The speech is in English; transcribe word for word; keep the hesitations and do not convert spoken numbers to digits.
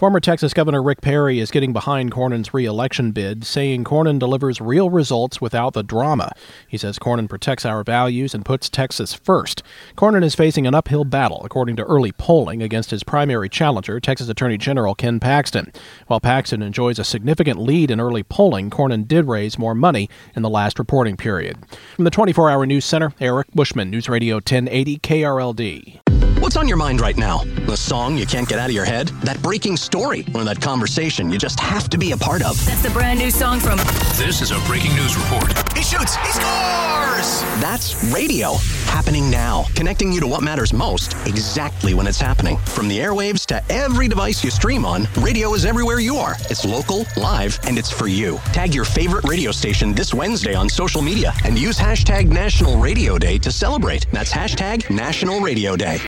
Former Texas Governor Rick Perry is getting behind Cornyn's re-election bid, saying Cornyn delivers real results without the drama. He says Cornyn protects our values and puts Texas first. Cornyn is facing an uphill battle, according to early polling, against his primary challenger, Texas Attorney General Ken Paxton. While Paxton enjoys a significant lead in early polling, Cornyn did raise more money in the last reporting period. From the twenty-four hour News Center, Eric Bushman, News Radio ten eighty K R L D. What's on your mind right now? The song you can't get out of your head? That breaking story? Or that conversation you just have to be a part of? That's the brand new song from... This is a breaking news report. He shoots! He scores! That's radio. Happening now. Connecting you to what matters most, exactly when it's happening. From the airwaves to every device you stream on, radio is everywhere you are. It's local, live, and it's for you. Tag your favorite radio station this Wednesday on social media and use hashtag National Radio Day to celebrate. That's hashtag National Radio Day.